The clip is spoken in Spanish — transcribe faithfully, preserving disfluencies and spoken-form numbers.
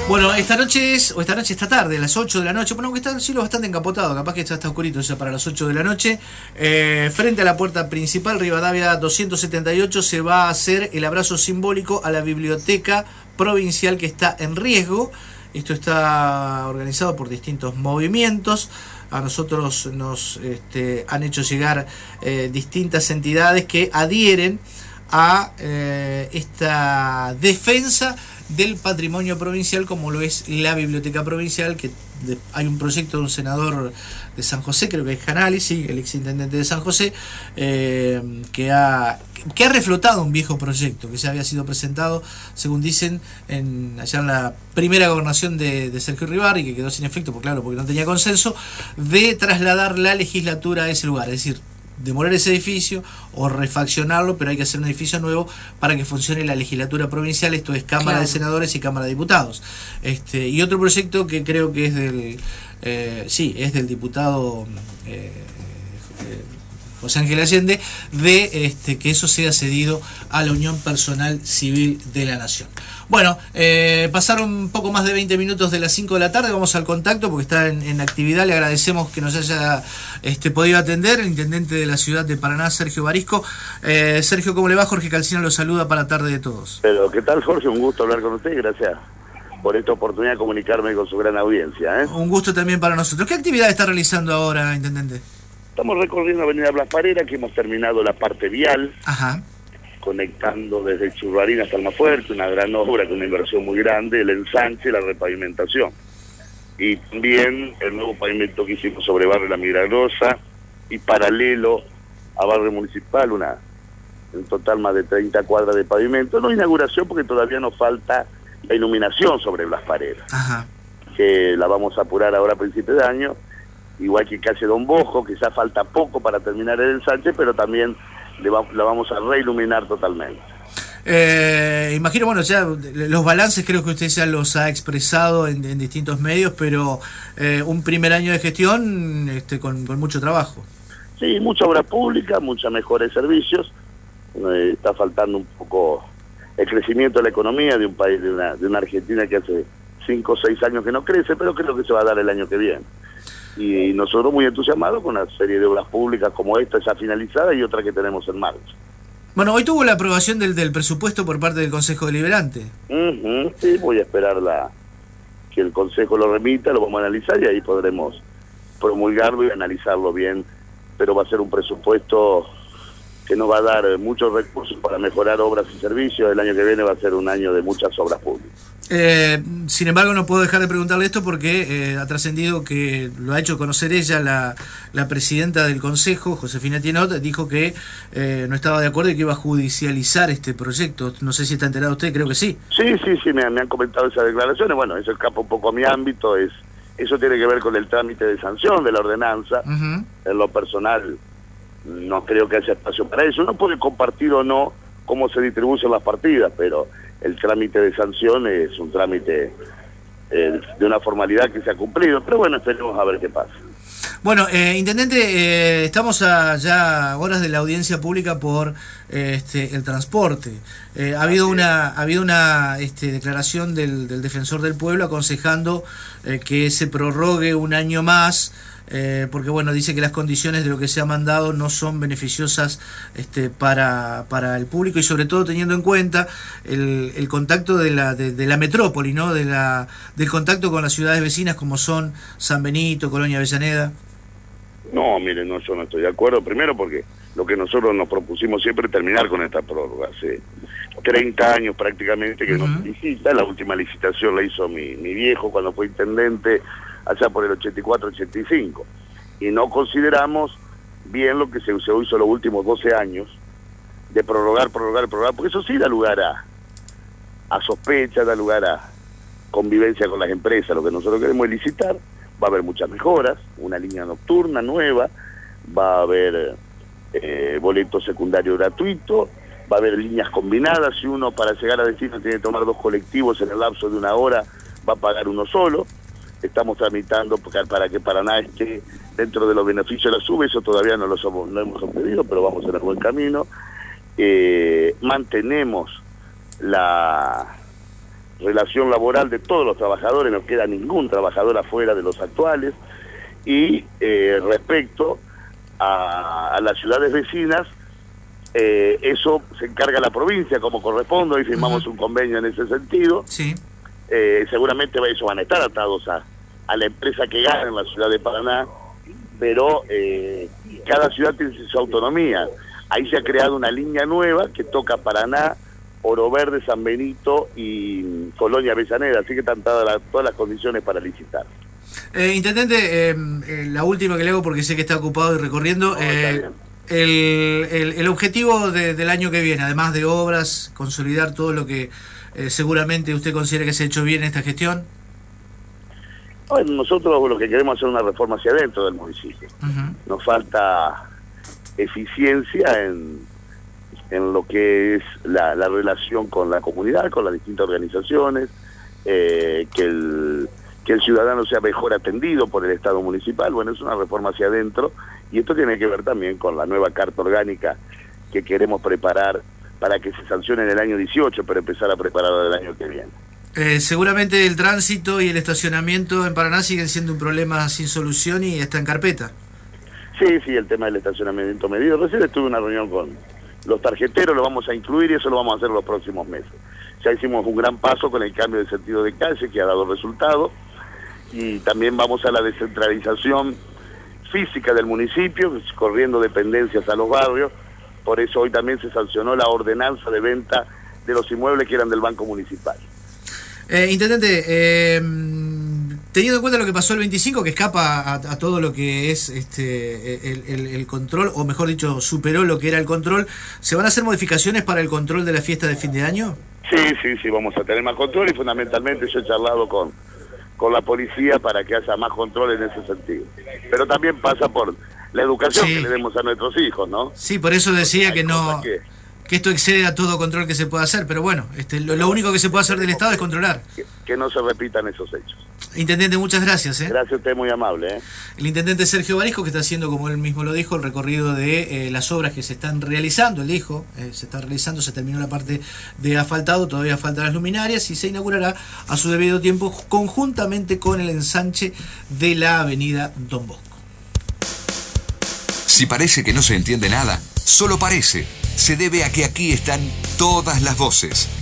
Bueno, esta noche es, o esta noche, esta tarde, a las ocho de la noche, bueno, aunque está el cielo bastante encapotado, capaz que ya está oscurito ya para las ocho de la noche, eh, frente a la puerta principal, Rivadavia doscientos setenta y ocho, se va a hacer el abrazo simbólico a la biblioteca provincial que está en riesgo. Esto está organizado por distintos movimientos. A nosotros nos este, han hecho llegar eh, distintas entidades que adhieren a eh, esta defensa del patrimonio provincial, como lo es la Biblioteca Provincial, que de, hay un proyecto de un senador de San José, creo que es Canali, sí, el exintendente de San José, eh, que ha que ha reflotado un viejo proyecto que ya había sido presentado, según dicen, en, allá en la primera gobernación de, de Sergio Ribarri, que quedó sin efecto, porque claro, porque no tenía consenso, de trasladar la legislatura a ese lugar, es decir, demoler ese edificio o refaccionarlo, pero hay que hacer un edificio nuevo para que funcione la legislatura provincial, esto es Cámara claro. de Senadores y Cámara de Diputados. Este, y otro proyecto que creo que es del, eh, sí, es del diputado eh, eh, José Ángel Allende, de este, que eso sea cedido a la Unión Personal Civil de la Nación. Bueno, eh, pasaron un poco más de veinte minutos de las cinco de la tarde, vamos al contacto porque está en, en actividad. Le agradecemos que nos haya este, podido atender el intendente de la ciudad de Paraná, Sergio Barisco. Eh, Sergio, ¿cómo le va? Jorge Calcina lo saluda para Tarde de Todos. Pero, ¿qué tal, Jorge? Un gusto hablar con usted, gracias por esta oportunidad de comunicarme con su gran audiencia. ¿eh? Un gusto también para nosotros. ¿Qué actividad está realizando ahora, intendente? Estamos recorriendo Avenida Blas Parera, que hemos terminado la parte vial. Ajá. Conectando desde el Churrarín hasta Almafuerte, una gran obra con una inversión muy grande, el ensanche y la repavimentación. Y también el nuevo pavimento que hicimos sobre Barrio La Milagrosa y paralelo a Barrio Municipal, una en total más de treinta cuadras de pavimento. No inauguración porque todavía nos falta la iluminación sobre Blas Parera, Ajá. que la vamos a apurar ahora a principios de año, igual que calle Don Bosco, quizás falta poco para terminar el ensanche, pero también Le va, la vamos a reiluminar totalmente. Eh, imagino, bueno, ya los balances creo que usted ya los ha expresado en, en distintos medios, pero eh, un primer año de gestión este, con, con mucho trabajo. Sí, mucha obra pública, muchos mejores servicios. Eh, está faltando un poco el crecimiento de la economía de un país, de una, de una Argentina que hace cinco o seis años que no crece, pero creo que se va a dar el año que viene. Y nosotros muy entusiasmados con una serie de obras públicas como esta ya finalizada y otra que tenemos en marcha. Bueno, hoy tuvo la aprobación del, del presupuesto por parte del Consejo Deliberante. Uh-huh, sí, voy a esperar la, que el Consejo lo remita, lo vamos a analizar y ahí podremos promulgarlo y analizarlo bien, pero va a ser un presupuesto que nos va a dar muchos recursos para mejorar obras y servicios. El año que viene va a ser un año de muchas obras públicas. Eh, sin embargo, no puedo dejar de preguntarle esto porque eh, ha trascendido que lo ha hecho conocer ella, la, la presidenta del Consejo, Josefina Tienot, dijo que eh, no estaba de acuerdo y que iba a judicializar este proyecto. No sé si está enterado usted, creo que sí. Sí, sí, sí, me, me han comentado esas declaraciones. Bueno, eso escapa un poco a mi ámbito, es eso tiene que ver con el trámite de sanción de la ordenanza. Uh-huh. En lo personal, no creo que haya espacio para eso. Uno puede compartir o no cómo se distribuyen las partidas, pero el trámite de sanción es un trámite eh, de una formalidad que se ha cumplido. Pero bueno, esperemos a ver qué pasa. Bueno, eh, intendente, eh, estamos a ya horas de la audiencia pública por eh, este, el transporte. Eh, ha habido una ha habido una este, declaración del, del defensor del pueblo aconsejando eh, que se prorrogue un año más. Eh, porque bueno, dice que las condiciones de lo que se ha mandado no son beneficiosas este, para, para el público y sobre todo teniendo en cuenta el, el contacto de la, de, de la metrópoli, ¿no? de la, del contacto con las ciudades vecinas como son San Benito, Colonia Avellaneda. No, mire, no, yo no estoy de acuerdo, primero porque lo que nosotros nos propusimos siempre es terminar con esta prórroga. Hace treinta años prácticamente que uh-huh. nos licita, la última licitación la hizo mi, mi viejo cuando fue intendente, allá por el ochenta y cuatro ochenta y cinco, y no consideramos bien lo que se, se hizo los últimos doce años, de prorrogar, prorrogar, prorrogar, porque eso sí da lugar a, a sospecha, da lugar a convivencia con las empresas. Lo que nosotros queremos es licitar, va a haber muchas mejoras, una línea nocturna nueva, va a haber eh, boleto secundario gratuito, va a haber líneas combinadas, si uno para llegar a destino tiene que tomar dos colectivos en el lapso de una hora, va a pagar uno solo. Estamos tramitando para que Paraná esté dentro de los beneficios de la SUBE, eso todavía no lo somos, no hemos obtenido, pero vamos en el buen camino. Eh, mantenemos la relación laboral de todos los trabajadores, no queda ningún trabajador afuera de los actuales, y eh, respecto a, a las ciudades vecinas, eh, eso se encarga la provincia como corresponde, hoy firmamos uh-huh. un convenio en ese sentido, sí. eh, seguramente eso van a estar atados a, a la empresa que gana en la ciudad de Paraná, pero eh, cada ciudad tiene su autonomía. Ahí se ha creado una línea nueva que toca Paraná, Oro Verde, San Benito y Colonia Avellaneda, así que están dadas la, todas las condiciones para licitar. Eh, Intendente, eh, eh, la última que le hago porque sé que está ocupado y recorriendo, no, eh, el, el, el objetivo de, del año que viene, además de obras, consolidar todo lo que eh, seguramente usted considera que se ha hecho bien en esta gestión. Bueno, nosotros lo que queremos es hacer una reforma hacia adentro del municipio. Uh-huh. Nos falta eficiencia en, en lo que es la, la relación con la comunidad, con las distintas organizaciones, eh, que, el, que el ciudadano sea mejor atendido por el Estado municipal. Bueno, es una reforma hacia adentro, y esto tiene que ver también con la nueva carta orgánica que queremos preparar para que se sancione en el año dieciocho, pero empezar a prepararla el año que viene. Eh, seguramente el tránsito y el estacionamiento en Paraná siguen siendo un problema sin solución y está en carpeta. Sí, sí, el tema del estacionamiento medido. Recién estuve en una reunión con los tarjeteros, lo vamos a incluir y eso lo vamos a hacer los próximos meses. Ya hicimos un gran paso con el cambio de sentido de calle que ha dado resultado, y también vamos a la descentralización física del municipio, corriendo dependencias a los barrios. Por eso hoy también se sancionó la ordenanza de venta de los inmuebles que eran del Banco Municipal. Eh, Intendente, eh, teniendo en cuenta lo que pasó el veinticinco, que escapa a, a todo lo que es este el, el, el control, o mejor dicho, superó lo que era el control, ¿se van a hacer modificaciones para el control de la fiesta de fin de año? Sí, sí, sí, vamos a tener más control, y fundamentalmente yo he charlado con, con la policía para que haya más control en ese sentido. Pero también pasa por la educación sí. que le demos a nuestros hijos, ¿no? Sí, por eso decía Hay que no... Que, que esto excede a todo control que se pueda hacer, pero bueno, este, lo, lo único que se puede hacer del Estado es controlar. Que, que no se repitan esos hechos. Intendente, muchas gracias. ¿eh? Gracias a usted, muy amable. ¿eh? El intendente Sergio Barisco, que está haciendo, como él mismo lo dijo, el recorrido de eh, las obras que se están realizando. Él dijo, eh, se está realizando, se terminó la parte de asfaltado, todavía faltan las luminarias y se inaugurará a su debido tiempo conjuntamente con el ensanche de la avenida Don Bosco. Si parece que no se entiende nada, solo parece. Se debe a que aquí están todas las voces.